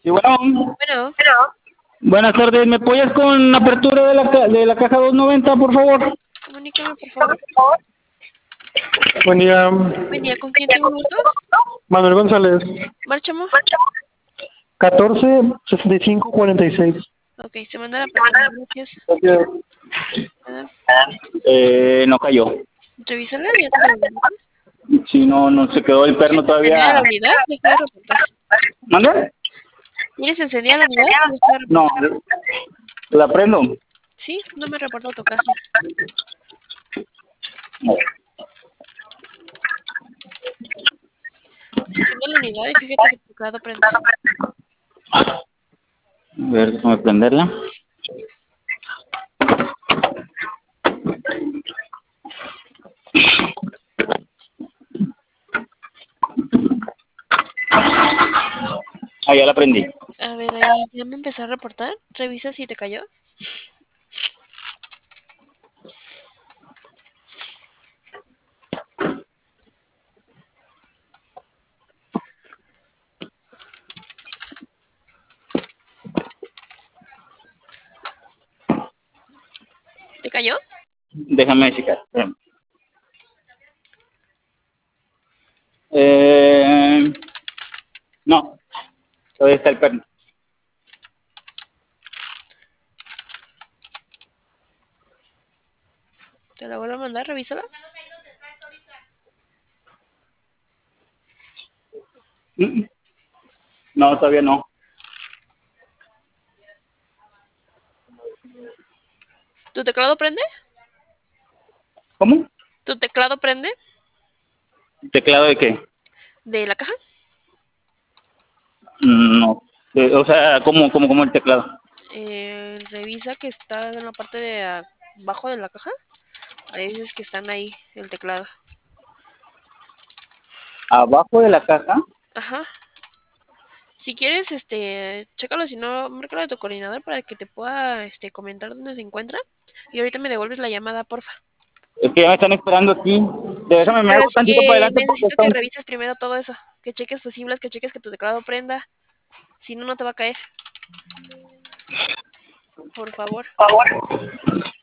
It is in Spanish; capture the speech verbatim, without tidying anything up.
Sí, bueno. Bueno, Buenas tardes, ¿me apoyas con la apertura de la, ca- de la caja doscientos noventa, por favor? comunícame, por favor. Buen día, Buen día, ¿con quién tengo el gusto? Manuel González, Marchamo. catorce sesenta y cinco cuarenta y seis. Ok, se manda la persona, gracias. Gracias. Ah, Eh, no cayó. Revísala, ya te lo digo. Si no, no se quedó el perno ¿Encendida la todavía. unidad? Deja de reportar. ¿Mande? ¿Tienes encendida la unidad? Deja de No, reportar. la prendo. Sí, no me reportó tu caso. Enciende la unidad y fíjate que tu teclado prende. A ver, déjame prenderla. Ah, ya la prendí. A ver, ahí ya me empezó a reportar. Revisa si te cayó. ¿Te cayó? Déjame checar. Espérame. Eh, no, todavía está el perno. Te la vuelvo a mandar, revísala. Mm, No, todavía no. ¿Tu teclado prende? ¿Cómo? ¿Tu teclado prende? ¿Teclado de qué? ¿De la caja? Mm, No. Eh, o sea, ¿cómo, cómo, cómo el teclado? Eh, revisa que está en la parte de abajo de la caja. Ahí dices que están ahí, el teclado. Abajo de la caja. Ajá. Si quieres, este, chécalo, si no, márcalo a tu coordinador para que te pueda, este, comentar dónde se encuentra. Y ahorita me devuelves la llamada, porfa. Es que ya me están esperando aquí. Sí, Déjame, me pero hago es tantito para que adelante porque necesito está que un... revises primero todo eso. Que cheques fusibles, que cheques que tu teclado prenda. Si no, no te va a caer. Por favor.